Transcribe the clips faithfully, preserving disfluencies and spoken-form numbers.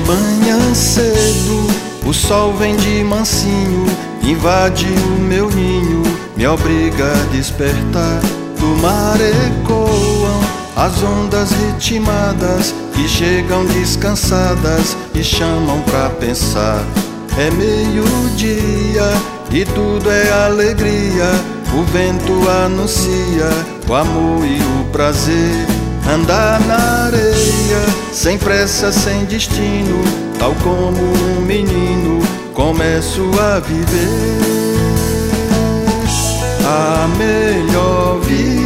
manhã cedo, o sol vem de mansinho, invade o meu ninho, me obriga a despertar. Do mar ecoam as ondas ritmadas que chegam descansadas e chamam pra pensar. É meio-dia e tudo é alegria, o vento anuncia o amor e o prazer. Andar na areia, sem pressa, sem destino, tal como um menino, começo a viver a melhor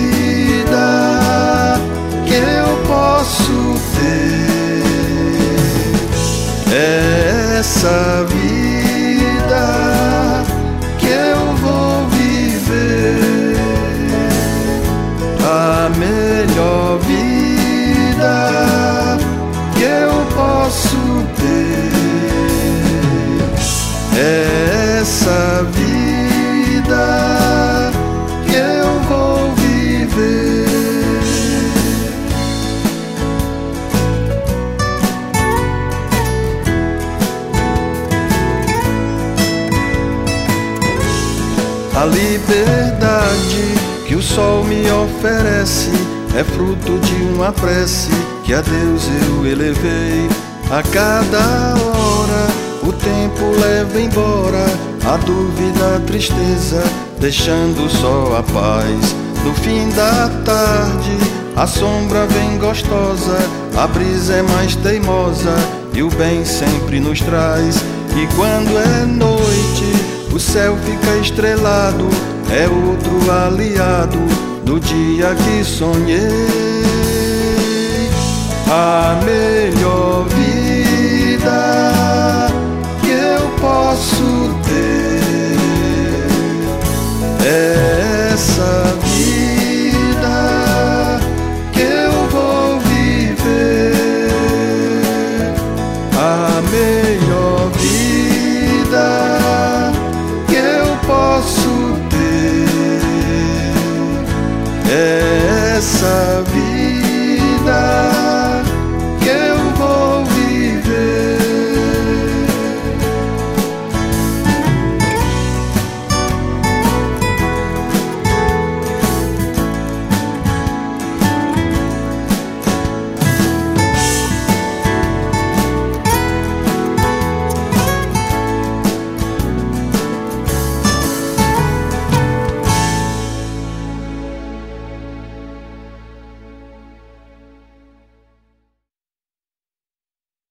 vida que eu posso ter. É essa vida que eu vou viver, a melhor vida que eu posso ter. É essa vida que eu vou viver. A liberdade que o sol me oferece é fruto de uma prece que a Deus eu elevei. A cada hora o tempo leva embora a dúvida, a tristeza, deixando só a paz. No fim da tarde a sombra vem gostosa, a brisa é mais teimosa e o bem sempre nos traz. E quando é noite o céu fica estrelado, é outro aliado do dia que sonhei. A melhor vida que eu posso ter.